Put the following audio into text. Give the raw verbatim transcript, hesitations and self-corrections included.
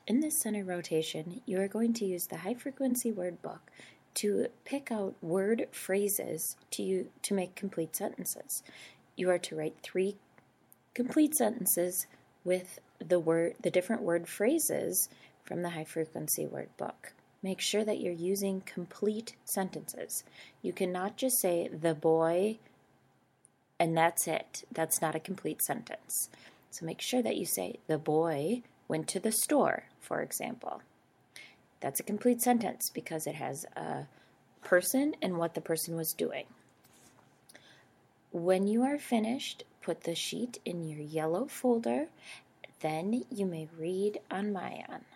in this center rotation, you are going to use the high frequency word book to pick out word phrases to, to make complete sentences. You are to write three complete sentences with the word, the different word phrases from the high frequency word book. Make sure that you're using complete sentences. You cannot just say the boy and that's it. That's not a complete sentence. So make sure that you say the boy went to the store, for example. That's a complete sentence because it has a person and what the person was doing. When you are finished, put the sheet in your yellow folder. Then you may read on Mayan.